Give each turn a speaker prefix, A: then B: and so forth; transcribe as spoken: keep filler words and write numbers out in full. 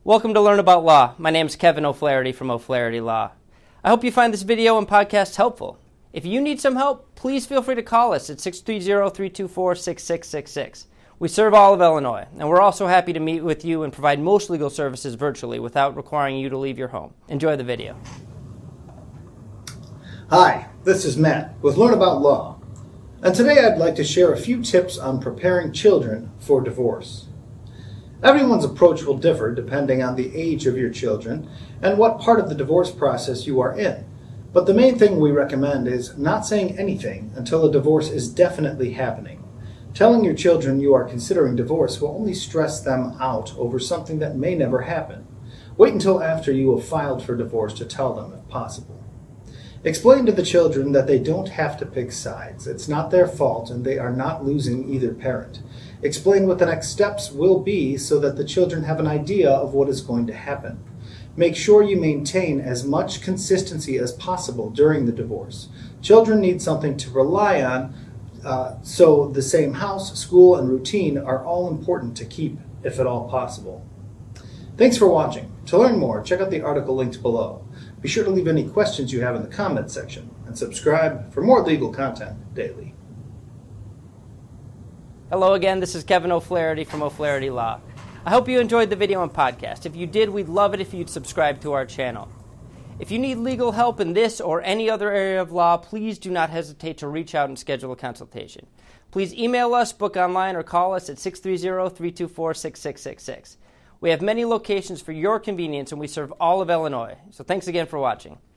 A: Welcome to Learn About Law. My name is Kevin O'Flaherty from O'Flaherty Law. I hope you find this video and podcast helpful. If you need some help, please feel free to call us at six three zero, three two four, six six six six. We serve all of Illinois, and we're also happy to meet with you and provide most legal services virtually without requiring you to leave your home. Enjoy the video.
B: Hi, this is Matt with Learn About Law, and today I'd like to share a few tips on preparing children for divorce. Everyone's approach will differ depending on the age of your children and what part of the divorce process you are in, but the main thing we recommend is not saying anything until a divorce is definitely happening. Telling your children you are considering divorce will only stress them out over something that may never happen. Wait until after you have filed for divorce to tell them if possible. Explain to the children that they don't have to pick sides. It's not their fault and they are not losing either parent. Explain what the next steps will be so that the children have an idea of what is going to happen. Make sure you maintain as much consistency as possible during the divorce. Children need something to rely on, uh, so the same house, school, and routine are all important to keep, if at all possible. Thanks for watching. To learn more, check out the article linked below. Be sure to leave any questions you have in the comment section, and subscribe for more legal content daily.
A: Hello again, this is Kevin O'Flaherty from O'Flaherty Law. I hope you enjoyed the video and podcast. If you did, we'd love it if you'd subscribe to our channel. If you need legal help in this or any other area of law, please do not hesitate to reach out and schedule a consultation. Please email us, book online, or call us at six three zero, three two four, six six six six. We have many locations for your convenience, and we serve all of Illinois. So thanks again for watching.